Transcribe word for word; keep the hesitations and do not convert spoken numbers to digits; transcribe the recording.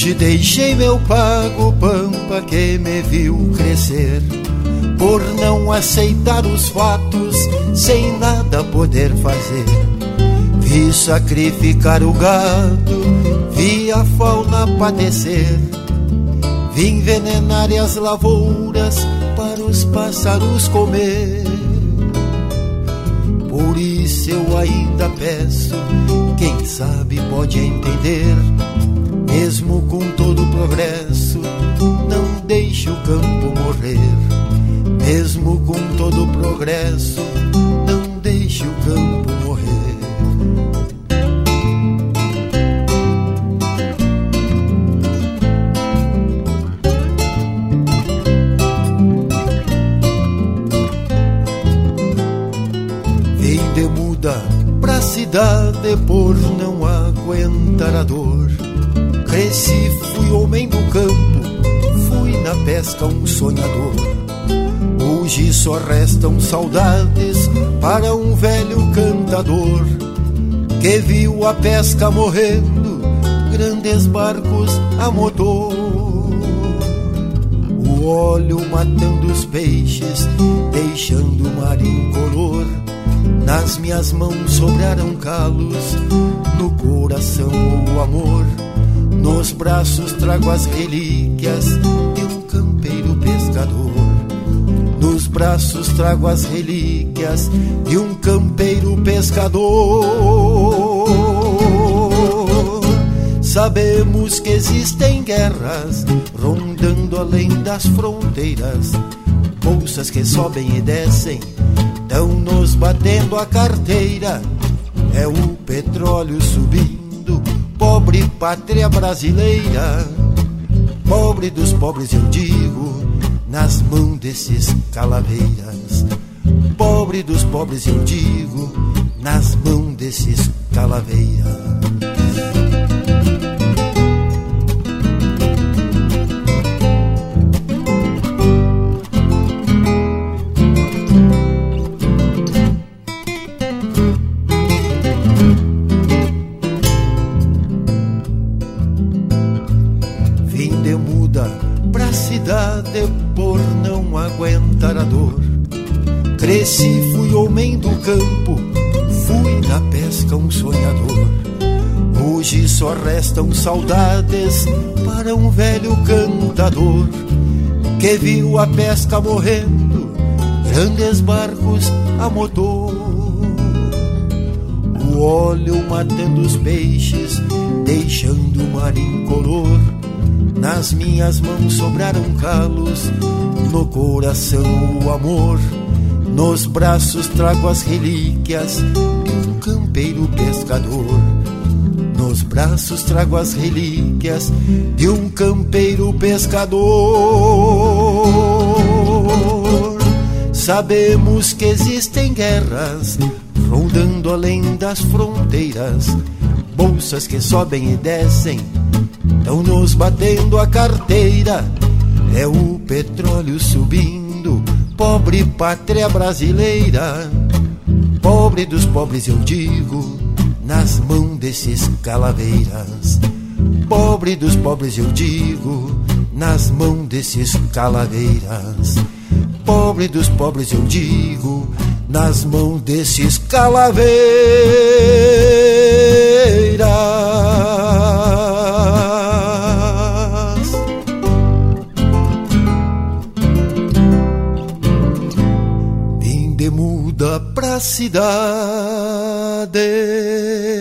Hoje deixei meu pago pampa que me viu crescer, por não aceitar os fatos sem nada poder fazer. Vi sacrificar o gado, vi a fauna padecer, vi envenenar as lavouras para os pássaros comer. Por isso eu ainda peço, quem sabe pode entender, mesmo com todo o progresso, não deixe o campo morrer. Mesmo com todo o progresso, não deixe o campo morrer. Vim de muda pra cidade por não aguentar a dor. Cresci, fui homem do campo, fui na pesca um sonhador. Hoje só restam saudades para um velho cantador que viu a pesca morrendo, grandes barcos a motor. O óleo matando os peixes, deixando o mar incolor. Nas minhas mãos sobraram calos, no coração o amor. Nos braços trago as relíquias de um campeiro pescador. Nos braços trago as relíquias de um campeiro pescador. Sabemos que existem guerras rondando além das fronteiras, bolsas que sobem e descem, tão nos batendo a carteira. É o petróleo subindo, pobre pátria brasileira. Pobre dos pobres eu digo, nas mãos desses calaveiras. Pobre dos pobres eu digo, nas mãos desses calaveiras. Vim de muda pra cidade por não aguentar a dor. Cresci, fui homem do campo, fui na pesca um sonhador. Hoje só restam saudades para um velho cantador que viu a pesca morrendo, grandes barcos a motor. O óleo matando os peixes, deixando o mar incolor. Nas minhas mãos sobraram calos, no coração o amor. Nos braços trago as relíquias de um campeiro pescador. Nos braços trago as relíquias de um campeiro pescador. Sabemos que existem guerras rondando além das fronteiras, bolsas que sobem e descem, tão nos batendo a carteira. É o petróleo subindo, pobre pátria brasileira. Pobre dos pobres eu digo, nas mãos desses calaveiras. Pobre dos pobres eu digo, nas mãos desses calaveiras. Pobre dos pobres eu digo, nas mãos desses calaveiras. Vim de muda pra cidade